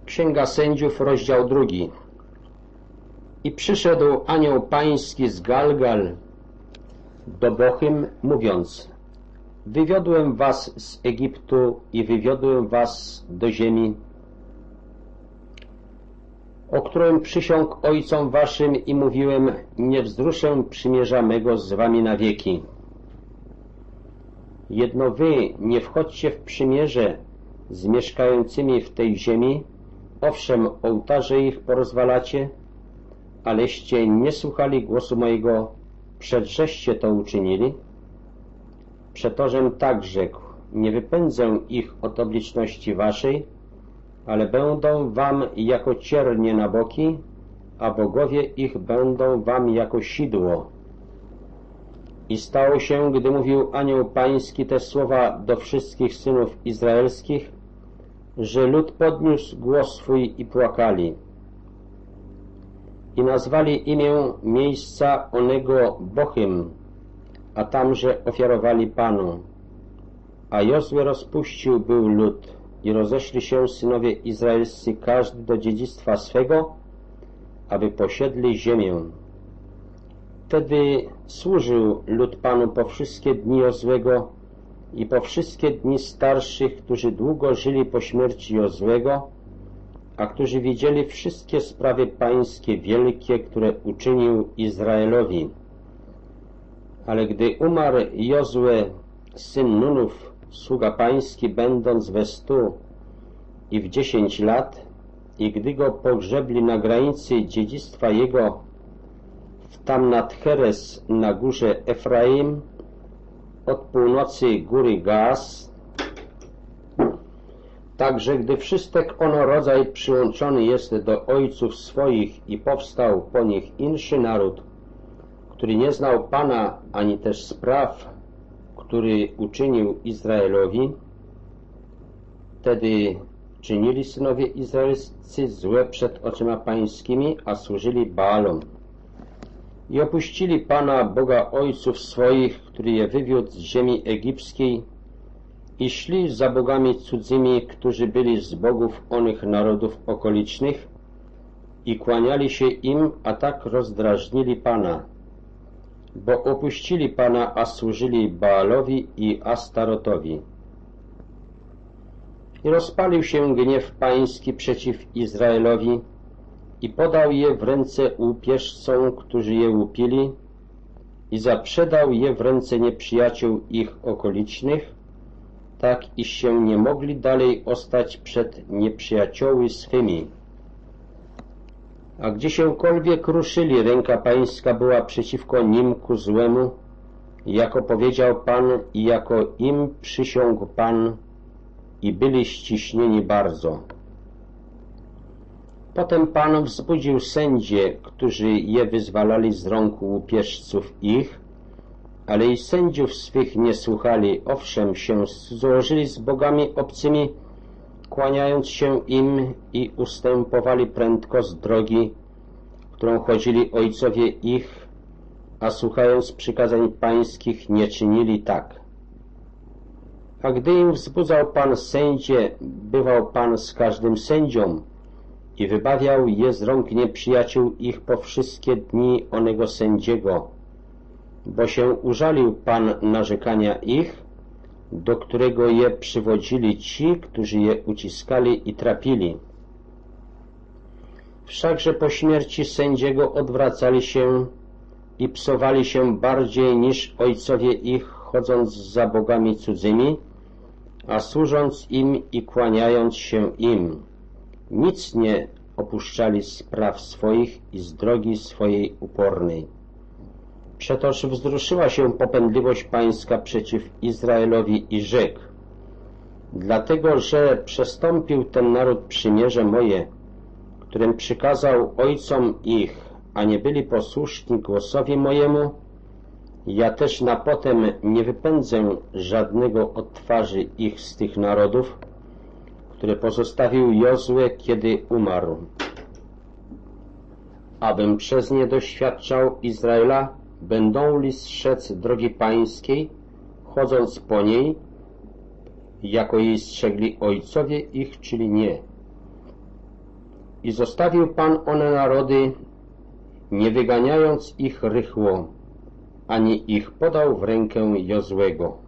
Księga Sędziów, rozdział 2. I przyszedł anioł pański z Galgal do Bochym, mówiąc: wywiodłem was z Egiptu i wywiodłem was do ziemi, o którym przysiągł ojcom waszym i mówiłem: nie wzruszę przymierza mego z wami na wieki. Jedno wy nie wchodźcie w przymierze z mieszkającymi w tej ziemi, owszem, ołtarze ich porozwalacie, aleście nie słuchali głosu mojego, przedżeście to uczynili. Przetożem tak rzekł: nie wypędzę ich od obliczności waszej, ale będą wam jako ciernie na boki, a bogowie ich będą wam jako sidło. I stało się, gdy mówił anioł pański te słowa do wszystkich synów izraelskich, że lud podniósł głos swój i płakali. I nazwali imię miejsca onego Bochym, a tamże ofiarowali Panu. A Jozue rozpuścił był lud i rozeszli się synowie izraelscy każdy do dziedzictwa swego, aby posiedli ziemię. Wtedy służył lud Panu po wszystkie dni Jozłego i po wszystkie dni starszych, którzy długo żyli po śmierci Jozłego, a którzy widzieli wszystkie sprawy pańskie wielkie, które uczynił Izraelowi. Ale gdy umarł Jozue, syn Nunów, sługa pański, będąc we 100 i w 10 lat, i gdy go pogrzebli na granicy dziedzictwa jego w Tamnat Heres na górze Efraim, od północy góry Gaas, także gdy wszystek ono rodzaj przyłączony jest do ojców swoich i powstał po nich inszy naród, który nie znał Pana ani też spraw, który uczynił Izraelowi, wtedy czynili synowie izraelscy złe przed oczyma pańskimi, a służyli Baalom. I opuścili Pana, Boga ojców swoich, który je wywiódł z ziemi egipskiej, i szli za bogami cudzymi, którzy byli z bogów onych narodów okolicznych, i kłaniali się im, a tak rozdrażnili Pana, bo opuścili Pana, a służyli Baalowi i Astarotowi. I rozpalił się gniew pański przeciw Izraelowi i podał je w ręce łupieżcom, którzy je łupili, i zaprzedał je w ręce nieprzyjaciół ich okolicznych, tak iż się nie mogli dalej ostać przed nieprzyjacioły swymi. A gdzieśkolwiek ruszyli, ręka pańska była przeciwko nim ku złemu, jako powiedział Pan i jako im przysiągł Pan, i byli ściśnieni bardzo. Potem Pan wzbudził sędzie, którzy je wyzwalali z rąk łupieżców ich, ale i sędziów swych nie słuchali, owszem, się złożyli z bogami obcymi, kłaniając się im, i ustępowali prędko z drogi, którą chodzili ojcowie ich, a słuchając przykazań pańskich nie czynili tak. A gdy im wzbudzał Pan sędzie, bywał Pan z każdym sędzią i wybawiał je z rąk nieprzyjaciół ich po wszystkie dni onego sędziego, bo się użalił Pan narzekania ich, do którego je przywodzili ci, którzy je uciskali i trapili. Wszakże po śmierci sędziego odwracali się i psowali się bardziej niż ojcowie ich, chodząc za bogami cudzymi, a służąc im i kłaniając się im. Nic nie opuszczali z praw swoich i z drogi swojej upornej. Przetoż wzruszyła się popędliwość pańska przeciw Izraelowi i rzekł: dlatego, że przestąpił ten naród przymierze moje, którym przykazał ojcom ich, a nie byli posłuszni głosowi mojemu, ja też na potem nie wypędzę żadnego od twarzy ich z tych narodów, które pozostawił Jozue, kiedy umarł, abym przez nie doświadczał Izraela, będą li strzec drogi pańskiej, chodząc po niej, jako jej strzegli ojcowie ich, czyli nie. I zostawił Pan one narody, nie wyganiając ich rychło, ani ich podał w rękę Jozłego.